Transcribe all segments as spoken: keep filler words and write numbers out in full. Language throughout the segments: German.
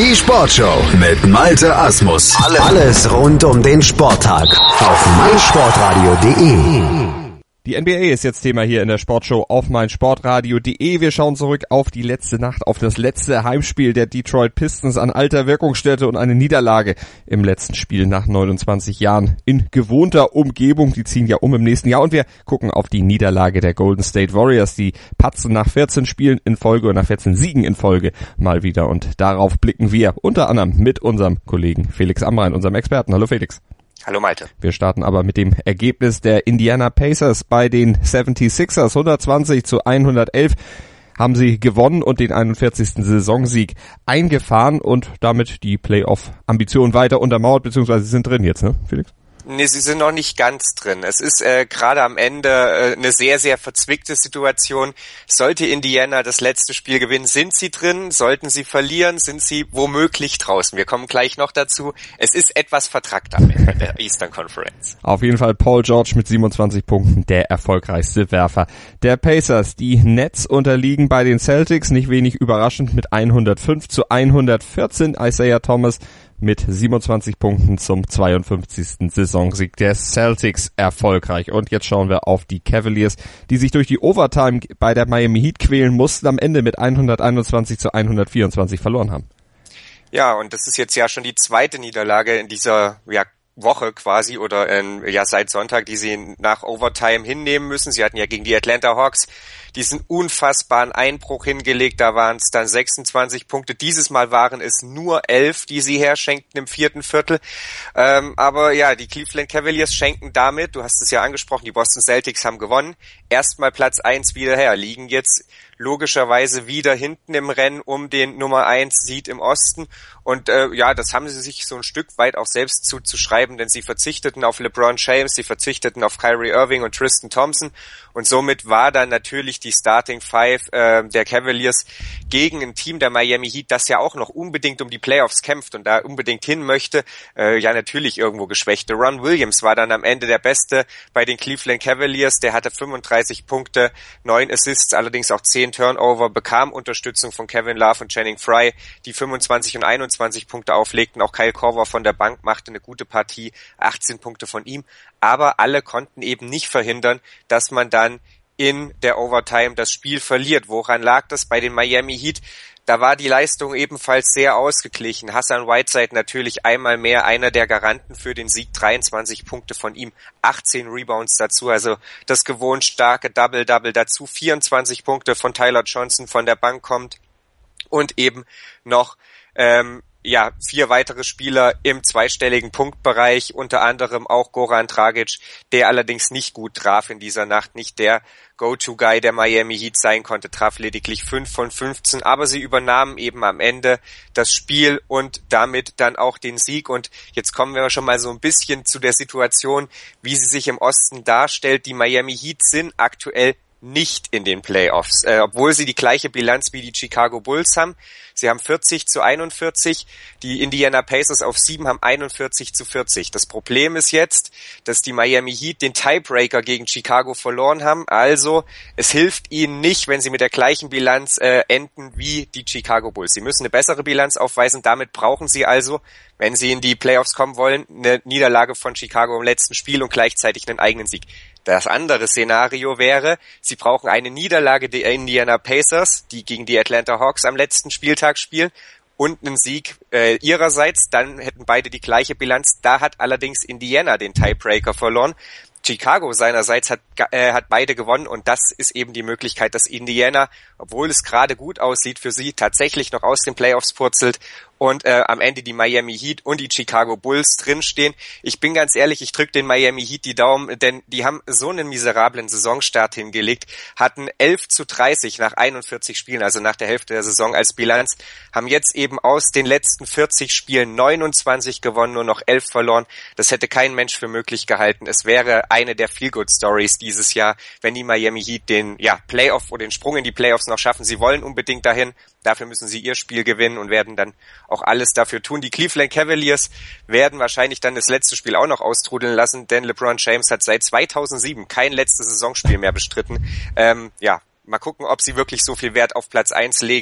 Die Sportshow mit Malte Asmus. Alles rund um den Sporttag auf meinsportradio punkt de. Die N B A ist jetzt Thema hier in der Sportshow auf meinsportradio punkt de. Wir schauen zurück auf die letzte Nacht, auf das letzte Heimspiel der Detroit Pistons an alter Wirkungsstätte und eine Niederlage im letzten Spiel nach neunundzwanzig Jahren in gewohnter Umgebung. Die ziehen ja um im nächsten Jahr und wir gucken auf die Niederlage der Golden State Warriors. Die patzen nach vierzehn Spielen in Folge und nach vierzehn Siegen in Folge mal wieder und darauf blicken wir unter anderem mit unserem Kollegen Felix Amrain, unserem Experten. Hallo Felix. Hallo Malte. Wir starten aber mit dem Ergebnis der Indiana Pacers bei den seventy-sixers. hundertzwanzig zu hundertelf haben sie gewonnen und den einundvierzigsten Saisonsieg eingefahren und damit die Playoff-Ambition weiter untermauert, beziehungsweise sie sind drin jetzt, ne, Felix? Nee, sie sind noch nicht ganz drin. Es ist äh, gerade am Ende äh, eine sehr, sehr verzwickte Situation. Sollte Indiana das letzte Spiel gewinnen, sind sie drin. Sollten sie verlieren, sind sie womöglich draußen. Wir kommen gleich noch dazu. Es ist etwas vertrackt am Ende der Eastern Conference. Auf jeden Fall Paul George mit siebenundzwanzig Punkten, der erfolgreichste Werfer der Pacers. Die Nets unterliegen bei den Celtics, nicht wenig überraschend, mit hundertfünf zu hundertvierzehn. Isaiah Thomas mit siebenundzwanzig Punkten zum zweiundfünfzigsten Saisonsieg der Celtics erfolgreich. Und jetzt schauen wir auf die Cavaliers, die sich durch die Overtime bei der Miami Heat quälen mussten, am Ende mit hunderteinundzwanzig zu hundertvierundzwanzig verloren haben. Ja, und das ist jetzt ja schon die zweite Niederlage in dieser ja, Woche quasi oder ähm, ja seit Sonntag, die sie nach Overtime hinnehmen müssen. Sie hatten ja gegen die Atlanta Hawks diesen unfassbaren Einbruch hingelegt, da waren es dann sechsundzwanzig Punkte. Dieses Mal waren es nur elf, die sie herschenkten im vierten Viertel. Ähm, aber ja, die Cleveland Cavaliers schenken damit, du hast es ja angesprochen, die Boston Celtics haben gewonnen, erstmal Platz eins wieder her, liegen jetzt logischerweise wieder hinten im Rennen um den Nummer eins Seed im Osten. Und äh, ja, das haben sie sich so ein Stück weit auch selbst zuzuschreiben, denn sie verzichteten auf LeBron James, sie verzichteten auf Kyrie Irving und Tristan Thompson. Und somit war dann natürlich die Starting Five äh, der Cavaliers gegen ein Team der Miami Heat, das ja auch noch unbedingt um die Playoffs kämpft und da unbedingt hin möchte, äh, ja natürlich irgendwo geschwächte. Ron Williams war dann am Ende der Beste bei den Cleveland Cavaliers, der hatte fünfunddreißig Punkte, neun Assists, allerdings auch zehn Turnover, bekam Unterstützung von Kevin Love und Channing Frye, die fünfundzwanzig und einundzwanzig Punkte auflegten. Auch Kyle Korver von der Bank machte eine gute Partie, achtzehn Punkte von ihm. Aber alle konnten eben nicht verhindern, dass man dann in der Overtime das Spiel verliert. Woran lag das bei den Miami Heat? Da war die Leistung ebenfalls sehr ausgeglichen. Hassan Whiteside natürlich einmal mehr einer der Garanten für den Sieg, dreiundzwanzig Punkte von ihm, achtzehn Rebounds dazu, also das gewohnt starke Double-Double dazu, vierundzwanzig Punkte von Tyler Johnson von der Bank kommt und eben noch ähm, ja, vier weitere Spieler im zweistelligen Punktbereich, unter anderem auch Goran Dragic, der allerdings nicht gut traf in dieser Nacht, nicht der Go-To-Guy der Miami Heat sein konnte, traf lediglich fünf von fünfzehn, aber sie übernahmen eben am Ende das Spiel und damit dann auch den Sieg. Und jetzt kommen wir schon mal so ein bisschen zu der Situation, wie sie sich im Osten darstellt. Die Miami Heat sind aktuell nicht in den Playoffs, äh, obwohl sie die gleiche Bilanz wie die Chicago Bulls haben. Sie haben vierzig zu einundvierzig, die Indiana Pacers auf sieben haben einundvierzig zu vierzig. Das Problem ist jetzt, dass die Miami Heat den Tiebreaker gegen Chicago verloren haben, also es hilft ihnen nicht, wenn sie mit der gleichen Bilanz äh, enden wie die Chicago Bulls. Sie müssen eine bessere Bilanz aufweisen, damit brauchen sie also, wenn sie in die Playoffs kommen wollen, eine Niederlage von Chicago im letzten Spiel und gleichzeitig einen eigenen Sieg. Das andere Szenario wäre, sie brauchen eine Niederlage der Indiana Pacers, die gegen die Atlanta Hawks am letzten Spieltag spielen, und einen Sieg äh, ihrerseits, dann hätten beide die gleiche Bilanz. Da hat allerdings Indiana den Tiebreaker verloren. Chicago seinerseits hat äh, hat beide gewonnen und das ist eben die Möglichkeit, dass Indiana, obwohl es gerade gut aussieht für sie, tatsächlich noch aus den Playoffs purzelt und äh, am Ende die Miami Heat und die Chicago Bulls drinstehen. Ich bin ganz ehrlich, ich drücke den Miami Heat die Daumen, denn die haben so einen miserablen Saisonstart hingelegt, hatten elf zu dreißig nach einundvierzig Spielen, also nach der Hälfte der Saison als Bilanz, haben jetzt eben aus den letzten vierzig Spielen neunundzwanzig gewonnen, nur noch elf verloren. Das hätte kein Mensch für möglich gehalten. Es wäre eine der Feel-Good-Stories dieses Jahr, wenn die Miami Heat den ja Playoff oder den Sprung in die Playoffs noch schaffen. Sie wollen unbedingt dahin. Dafür müssen sie ihr Spiel gewinnen und werden dann auch alles dafür tun. Die Cleveland Cavaliers werden wahrscheinlich dann das letzte Spiel auch noch austrudeln lassen, denn LeBron James hat seit zweitausendsieben kein letztes Saisonspiel mehr bestritten. Ähm, ja, mal gucken, ob sie wirklich so viel Wert auf Platz eins legen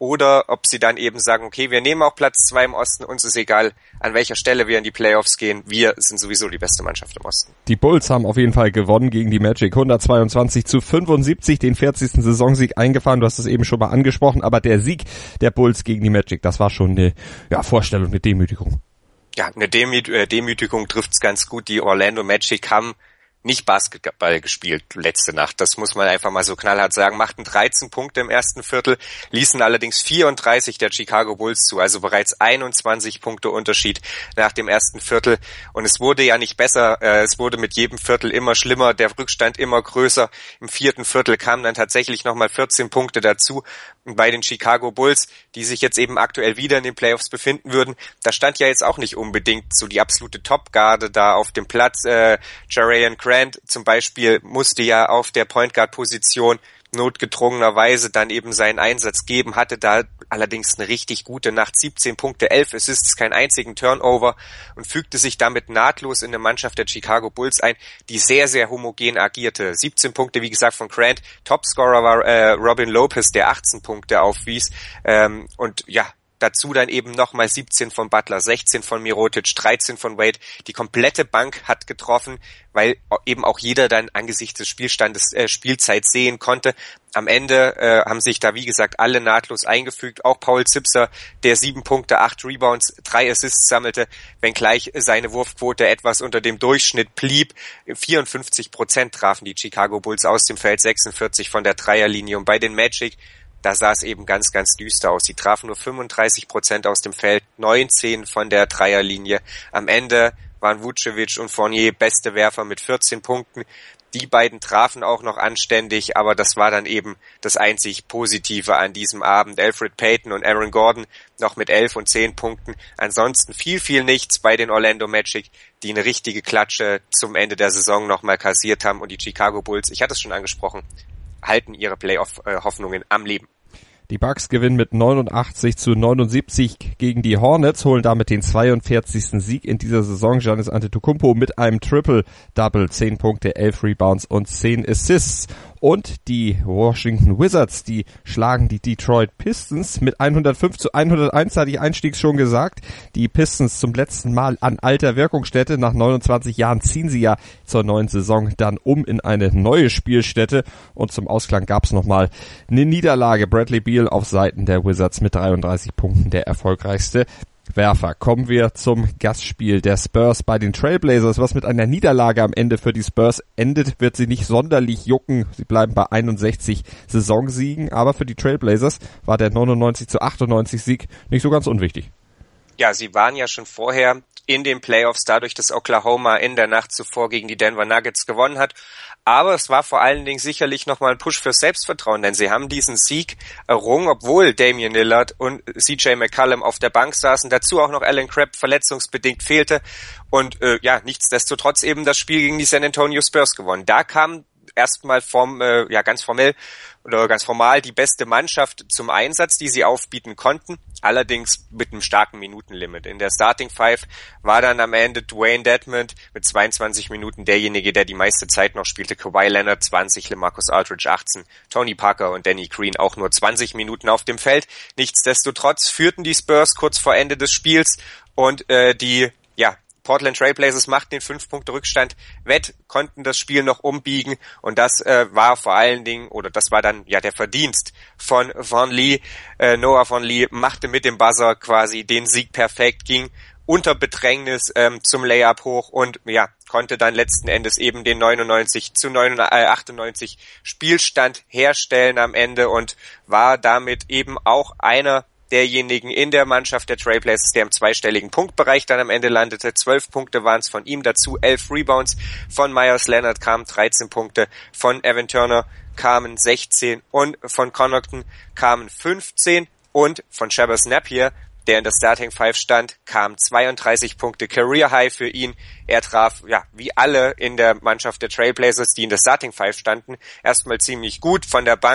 oder ob sie dann eben sagen, okay, wir nehmen auch Platz zwei im Osten, uns ist egal, an welcher Stelle wir in die Playoffs gehen, wir sind sowieso die beste Mannschaft im Osten. Die Bulls haben auf jeden Fall gewonnen gegen die Magic, hundertzweiundzwanzig zu fünfundsiebzig, den vierzigsten Saisonsieg eingefahren, du hast es eben schon mal angesprochen, aber der Sieg der Bulls gegen die Magic, das war schon eine ja, Vorstellung, eine Demütigung. Ja, eine Demü- äh, Demütigung trifft's ganz gut, die Orlando Magic haben nicht Basketball gespielt letzte Nacht, das muss man einfach mal so knallhart sagen, machten dreizehn Punkte im ersten Viertel, ließen allerdings vierunddreißig der Chicago Bulls zu, also bereits einundzwanzig Punkte Unterschied nach dem ersten Viertel und es wurde ja nicht besser, äh, es wurde mit jedem Viertel immer schlimmer, der Rückstand immer größer, im vierten Viertel kamen dann tatsächlich nochmal vierzehn Punkte dazu und bei den Chicago Bulls, die sich jetzt eben aktuell wieder in den Playoffs befinden würden, da stand ja jetzt auch nicht unbedingt so die absolute Topgarde da auf dem Platz, äh, Jarayan Grant zum Beispiel musste ja auf der Point Guard Position notgedrungenerweise dann eben seinen Einsatz geben, hatte da allerdings eine richtig gute Nacht, siebzehn Punkte, elf Assists, keinen einzigen Turnover und fügte sich damit nahtlos in eine Mannschaft der Chicago Bulls ein, die sehr, sehr homogen agierte. siebzehn Punkte, wie gesagt, von Grant, Topscorer war äh, Robin Lopez, der achtzehn Punkte aufwies ähm, und ja, dazu dann eben nochmal siebzehn von Butler, sechzehn von Mirotic, dreizehn von Wade. Die komplette Bank hat getroffen, weil eben auch jeder dann angesichts des Spielstandes äh, Spielzeit sehen konnte. Am Ende äh, haben sich da, wie gesagt, alle nahtlos eingefügt. Auch Paul Zipser, der sieben Punkte, acht Rebounds, drei Assists sammelte, wenngleich seine Wurfquote etwas unter dem Durchschnitt blieb. vierundfünfzig Prozent trafen die Chicago Bulls aus dem Feld, sechsundvierzig von der Dreierlinie. Und bei den Magic, da sah es eben ganz, ganz düster aus. Sie trafen nur fünfunddreißig Prozent aus dem Feld, neunzehn von der Dreierlinie. Am Ende waren Vucevic und Fournier beste Werfer mit vierzehn Punkten. Die beiden trafen auch noch anständig, aber das war dann eben das einzig Positive an diesem Abend. Elfrid Payton und Aaron Gordon noch mit elf und zehn Punkten. Ansonsten viel, viel nichts bei den Orlando Magic, die eine richtige Klatsche zum Ende der Saison nochmal kassiert haben. Und die Chicago Bulls, ich hatte es schon angesprochen, halten ihre Playoff-Hoffnungen am Leben. Die Bucks gewinnen mit neunundachtzig zu neunundsiebzig gegen die Hornets, holen damit den zweiundvierzigsten Sieg in dieser Saison. Giannis Antetokounmpo mit einem Triple-Double, zehn Punkte, elf Rebounds und zehn Assists. Und die Washington Wizards, die schlagen die Detroit Pistons mit hundertfünf zu hunderteins, hatte ich einstiegs schon gesagt. Die Pistons zum letzten Mal an alter Wirkungsstätte. Nach neunundzwanzig Jahren ziehen sie ja zur neuen Saison dann um in eine neue Spielstätte. Und zum Ausklang gab es nochmal eine Niederlage. Bradley Beal auf Seiten der Wizards mit dreiunddreißig Punkten, der erfolgreichste Werfer. Kommen wir zum Gastspiel der Spurs bei den Trailblazers, was mit einer Niederlage am Ende für die Spurs endet, wird sie nicht sonderlich jucken. Sie bleiben bei einundsechzig Saisonsiegen, aber für die Trailblazers war der neunundneunzig zu achtundneunzig Sieg nicht so ganz unwichtig. Ja, sie waren ja schon vorher in den Playoffs, dadurch, dass Oklahoma in der Nacht zuvor gegen die Denver Nuggets gewonnen hat. Aber es war vor allen Dingen sicherlich nochmal ein Push fürs Selbstvertrauen, denn sie haben diesen Sieg errungen, obwohl Damian Lillard und C J McCollum auf der Bank saßen, dazu auch noch Alan Crabb verletzungsbedingt fehlte und äh, ja, nichtsdestotrotz eben das Spiel gegen die San Antonio Spurs gewonnen. Da kam erstmal vom, äh, ja ganz formell oder ganz formal die beste Mannschaft zum Einsatz, die sie aufbieten konnten, allerdings mit einem starken Minutenlimit. In der Starting Five war dann am Ende Dwayne Dedmon mit zweiundzwanzig Minuten derjenige, der die meiste Zeit noch spielte, Kawhi Leonard zwanzig, LaMarcus Aldridge achtzehn, Tony Parker und Danny Green auch nur zwanzig Minuten auf dem Feld. Nichtsdestotrotz führten die Spurs kurz vor Ende des Spiels und äh, die ja Portland Trailblazers machten den fünf Punkte Rückstand wett, konnten das Spiel noch umbiegen und das äh, war vor allen Dingen, oder das war dann ja der Verdienst von Von Lee. Äh, Noah Von Lee machte mit dem Buzzer quasi den Sieg perfekt, ging unter Bedrängnis ähm, zum Layup hoch und ja, konnte dann letzten Endes eben den neunundneunzig zu achtundneunzig Spielstand herstellen am Ende und war damit eben auch einer derjenigen in der Mannschaft der Trailblazers, der im zweistelligen Punktbereich dann am Ende landete. Zwölf Punkte waren es von ihm, dazu elf Rebounds. Von Myers Leonard kamen dreizehn Punkte, von Evan Turner kamen sechzehn und von Connaughton kamen fünfzehn und von Shabazz Napier, der in der Starting Five stand, kamen zweiunddreißig Punkte, Career High für ihn. Er traf, ja, wie alle in der Mannschaft der Trailblazers, die in der Starting Five standen, erstmal ziemlich gut von der Bank,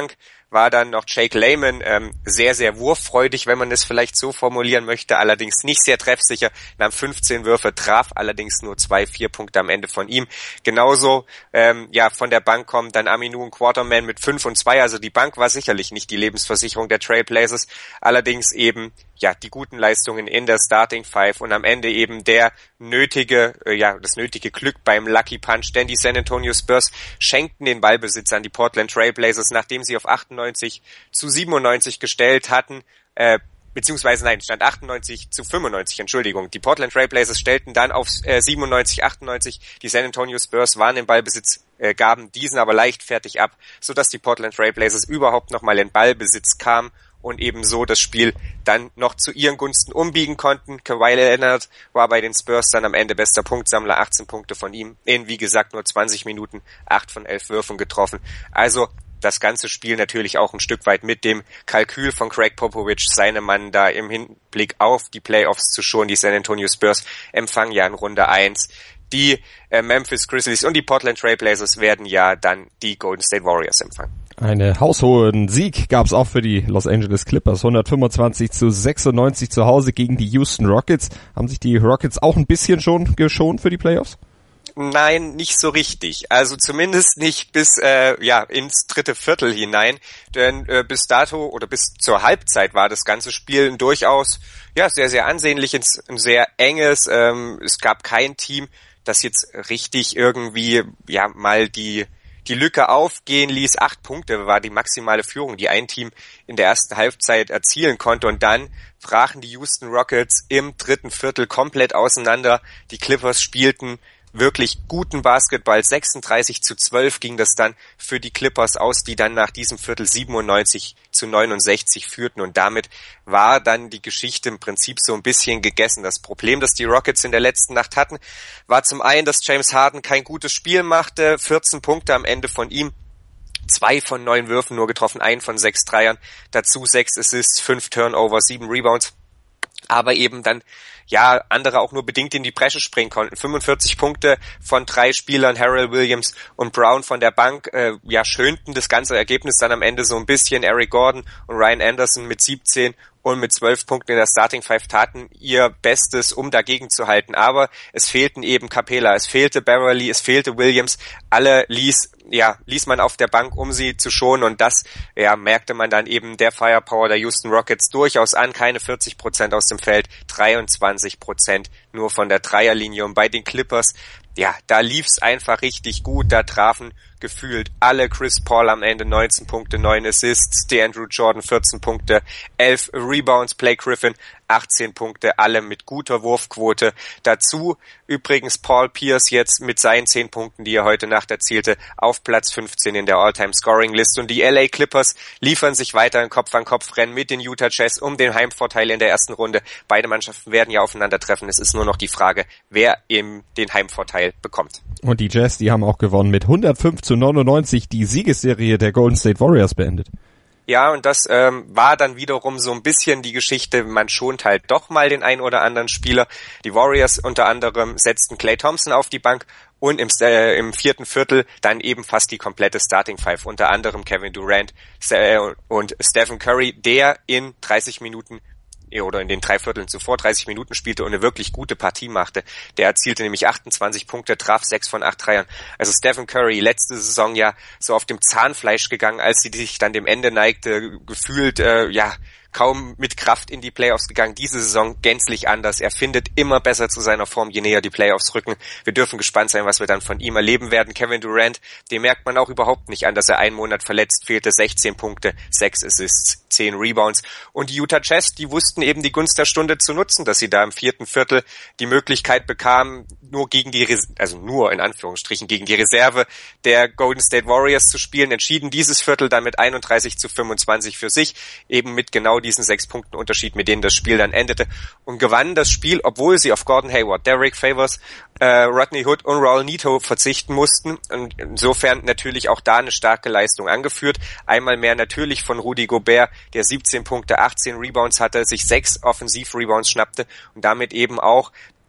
war dann noch Jake Layman ähm, sehr, sehr wurffreudig, wenn man es vielleicht so formulieren möchte, allerdings nicht sehr treffsicher, nahm fünfzehn Würfe, traf allerdings nur zwei, vier Punkte am Ende von ihm. Genauso ähm, ja von der Bank kommt dann Aminu und Quarterman mit fünf und zwei, also die Bank war sicherlich nicht die Lebensversicherung der Trailblazers, allerdings eben ja die guten Leistungen in der Starting Five und am Ende eben der nötige, äh, ja das nötige Glück beim Lucky Punch, denn die San Antonio Spurs schenkten den Ballbesitz an die Portland Trailblazers, nachdem sie auf achtundneunzig zu siebenundneunzig gestellt hatten, äh, beziehungsweise nein, stand achtundneunzig zu fünfundneunzig, Entschuldigung. Die Portland Trailblazers stellten dann auf äh, siebenundneunzig achtundneunzig, die San Antonio Spurs waren im Ballbesitz, äh, gaben diesen aber leichtfertig ab, sodass die Portland Trailblazers überhaupt nochmal in Ballbesitz kamen und ebenso das Spiel dann noch zu ihren Gunsten umbiegen konnten. Kawhi Leonard war bei den Spurs dann am Ende bester Punktsammler, achtzehn Punkte von ihm, in wie gesagt nur zwanzig Minuten, acht von elf Würfen getroffen. Also das ganze Spiel natürlich auch ein Stück weit mit dem Kalkül von Craig Popovich, seinem Mann da im Hinblick auf die Playoffs zu schonen. Die San Antonio Spurs empfangen ja in Runde eins. Die äh, Memphis Grizzlies und die Portland Trailblazers werden ja dann die Golden State Warriors empfangen. Einen haushohen Sieg gab es auch für die Los Angeles Clippers. hundertfünfundzwanzig zu sechsundneunzig zu Hause gegen die Houston Rockets. Haben sich die Rockets auch ein bisschen schon geschont für die Playoffs? Nein, nicht so richtig. Also zumindest nicht bis äh, ja ins dritte Viertel hinein, denn äh, bis dato oder bis zur Halbzeit war das ganze Spiel ein durchaus ja sehr sehr ansehnliches, ein sehr enges. Ähm, es gab kein Team, das jetzt richtig irgendwie ja mal die die Lücke aufgehen ließ. Acht Punkte war die maximale Führung, die ein Team in der ersten Halbzeit erzielen konnte. Und dann brachen die Houston Rockets im dritten Viertel komplett auseinander. Die Clippers spielten wirklich guten Basketball. sechsunddreißig zu zwölf ging das dann für die Clippers aus, die dann nach diesem Viertel siebenundneunzig zu neunundsechzig führten. Und damit war dann die Geschichte im Prinzip so ein bisschen gegessen. Das Problem, das die Rockets in der letzten Nacht hatten, war zum einen, dass James Harden kein gutes Spiel machte. vierzehn Punkte am Ende von ihm. Zwei von neun Würfen nur getroffen, ein von sechs Dreiern. Dazu sechs Assists, fünf Turnovers, sieben Rebounds. Aber eben dann ja, andere auch nur bedingt in die Bresche springen konnten. fünfundvierzig Punkte von drei Spielern, Harold Williams und Brown von der Bank, äh, ja, schönten das ganze Ergebnis dann am Ende so ein bisschen. Eric Gordon und Ryan Anderson mit siebzehn und mit zwölf Punkten in der Starting Five taten ihr Bestes, um dagegen zu halten. Aber es fehlten eben Capela, es fehlte Beverly, es fehlte Williams. Alle ließ, ja, ließ man auf der Bank, um sie zu schonen. Und das, ja, merkte man dann eben der Firepower der Houston Rockets durchaus an. Keine vierzig Prozent aus dem Feld, dreiundzwanzig Prozent nur von der Dreierlinie. Und bei den Clippers, ja, da lief's einfach richtig gut. Da trafen gefühlt alle. Chris Paul am Ende neunzehn Punkte, neun Assists, DeAndre Jordan vierzehn Punkte, elf Rebounds, Blake Griffin achtzehn Punkte, alle mit guter Wurfquote. Dazu übrigens Paul Pierce jetzt mit seinen zehn Punkten, die er heute Nacht erzielte, auf Platz fünfzehn in der All-Time-Scoring-List. Und die L A Clippers liefern sich weiter ein Kopf-an-Kopf-Rennen mit den Utah Jazz um den Heimvorteil in der ersten Runde. Beide Mannschaften werden ja aufeinandertreffen. Es ist nur noch die Frage, wer eben den Heimvorteil bekommt. Und die Jazz, die haben auch gewonnen mit hundertfünf zu neunundneunzig die Siegesserie der Golden State Warriors beendet. Ja, und das ähm, war dann wiederum so ein bisschen die Geschichte, man schont halt doch mal den ein oder anderen Spieler. Die Warriors unter anderem setzten Klay Thompson auf die Bank und im, äh, im vierten Viertel dann eben fast die komplette Starting Five, unter anderem Kevin Durant äh, und Stephen Curry, der in dreißig Minuten oder in den drei Vierteln zuvor dreißig Minuten spielte und eine wirklich gute Partie machte. Der erzielte nämlich achtundzwanzig Punkte, traf sechs von acht Dreiern. Also Stephen Curry, letzte Saison ja so auf dem Zahnfleisch gegangen, als sie sich dann dem Ende neigte, gefühlt, äh, ja, kaum mit Kraft in die Playoffs gegangen. Diese Saison gänzlich anders. Er findet immer besser zu seiner Form, je näher die Playoffs rücken. Wir dürfen gespannt sein, was wir dann von ihm erleben werden. Kevin Durant, dem merkt man auch überhaupt nicht an, dass er einen Monat verletzt fehlte. sechzehn Punkte, sechs Assists, zehn Rebounds. Und die Utah Jazz, die wussten eben die Gunst der Stunde zu nutzen, dass sie da im vierten Viertel die Möglichkeit bekamen, nur gegen die, Res- also nur in Anführungsstrichen, gegen die Reserve der Golden State Warriors zu spielen. Entschieden dieses Viertel dann mit einunddreißig zu fünfundzwanzig für sich, eben mit genau diesen sechs Punkten Unterschied, mit denen das Spiel dann endete, und gewannen das Spiel, obwohl sie auf Gordon Hayward, Derek Favors, äh, Rodney Hood und Raul Neto verzichten mussten. Und insofern natürlich auch da eine starke Leistung angeführt. Einmal mehr natürlich von Rudy Gobert, der siebzehn Punkte, achtzehn Rebounds hatte, sich sechs Offensiv-Rebounds schnappte und damit eben auch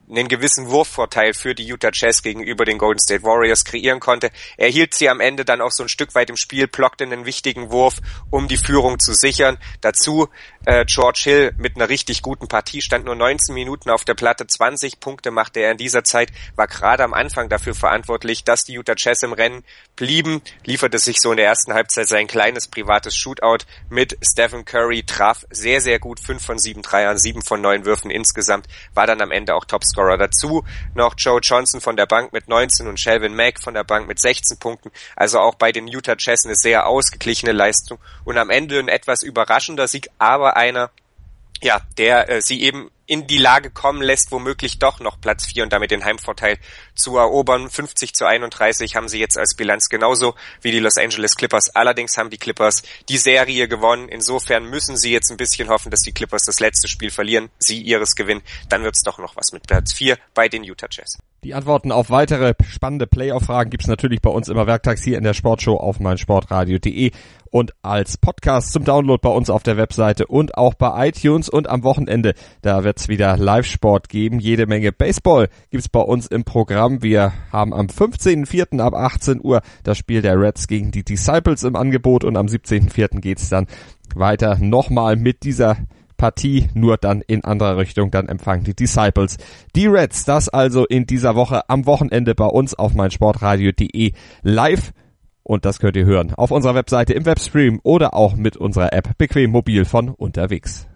einen gewissen Wurfvorteil für die Utah Jazz gegenüber den Golden State Warriors kreieren konnte. Er hielt sie am Ende dann auch so ein Stück weit im Spiel, blockte einen wichtigen Wurf, um die Führung zu sichern. Dazu äh, George Hill mit einer richtig guten Partie, stand nur neunzehn Minuten auf der Platte, zwanzig Punkte machte er in dieser Zeit, war gerade am Anfang dafür verantwortlich, dass die Utah Jazz im Rennen blieben, lieferte sich so in der ersten Halbzeit sein kleines privates Shootout mit Stephen Curry, traf sehr, sehr gut, fünf von sieben Dreiern, sieben von neun Würfen insgesamt, war dann am Ende auch Topscorer. Dazu noch Joe Johnson von der Bank mit neunzehn und Shelvin Mack von der Bank mit sechzehn Punkten. Also auch bei den Utah Jazz eine sehr ausgeglichene Leistung und am Ende ein etwas überraschender Sieg, aber einer, ja, der äh, sie eben in die Lage kommen lässt, womöglich doch noch Platz vier und damit den Heimvorteil zu erobern. fünfzig zu einunddreißig haben sie jetzt als Bilanz genauso wie die Los Angeles Clippers. Allerdings haben die Clippers die Serie gewonnen. Insofern müssen sie jetzt ein bisschen hoffen, dass die Clippers das letzte Spiel verlieren, sie ihres gewinnen. Dann wird's doch noch was mit Platz vier bei den Utah Jazz. Die Antworten auf weitere spannende Playoff-Fragen gibt's natürlich bei uns immer werktags hier in der Sportshow auf meinsportradio punkt de und als Podcast zum Download bei uns auf der Webseite und auch bei iTunes. Und am Wochenende, da wird's wieder Live-Sport geben. Jede Menge Baseball gibt's bei uns im Programm. Wir haben am fünfzehnten vierten ab achtzehn Uhr das Spiel der Reds gegen die Disciples im Angebot und am siebzehnten vierten geht's dann weiter nochmal mit dieser Partie, nur dann in anderer Richtung, dann empfangen die Disciples die Reds. Das also in dieser Woche am Wochenende bei uns auf meinsportradio punkt de live und das könnt ihr hören auf unserer Webseite im Webstream oder auch mit unserer App bequem mobil von unterwegs.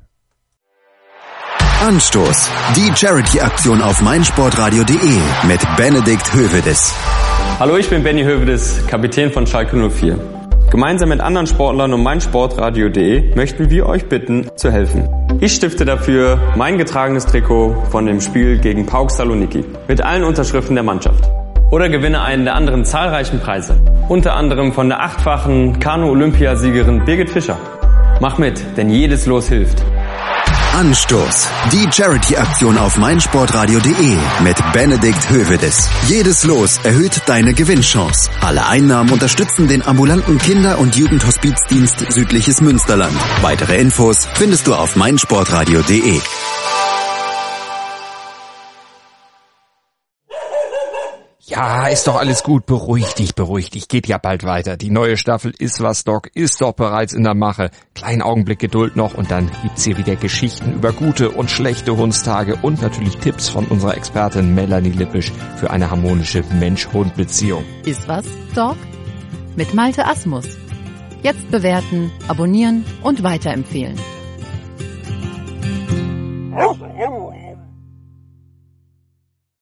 Anstoß, die Charity-Aktion auf meinsportradio punkt de mit Benedikt Hövedes. Hallo, ich bin Benny Hövedes, Kapitän von Schalke null vier. Gemeinsam mit anderen Sportlern und meinsportradio punkt de möchten wir euch bitten, zu helfen. Ich stifte dafür mein getragenes Trikot von dem Spiel gegen PAOK Saloniki mit allen Unterschriften der Mannschaft. Oder gewinne einen der anderen zahlreichen Preise. Unter anderem von der achtfachen Kanu-Olympiasiegerin Birgit Fischer. Mach mit, denn jedes Los hilft. Anstoß, die Charity-Aktion auf meinsportradio punkt de mit Benedikt Hövedes. Jedes Los erhöht deine Gewinnchance. Alle Einnahmen unterstützen den ambulanten Kinder- und Jugendhospizdienst Südliches Münsterland. Weitere Infos findest du auf meinsportradio punkt de. Ja, ist doch alles gut. Beruhig dich, beruhig dich. Geht ja bald weiter. Die neue Staffel Ist was, Doc ist doch bereits in der Mache. Kleinen Augenblick Geduld noch und dann gibt's hier wieder Geschichten über gute und schlechte Hundstage und natürlich Tipps von unserer Expertin Melanie Lippisch für eine harmonische Mensch-Hund-Beziehung. Ist was, Doc? Mit Malte Asmus. Jetzt bewerten, abonnieren und weiterempfehlen.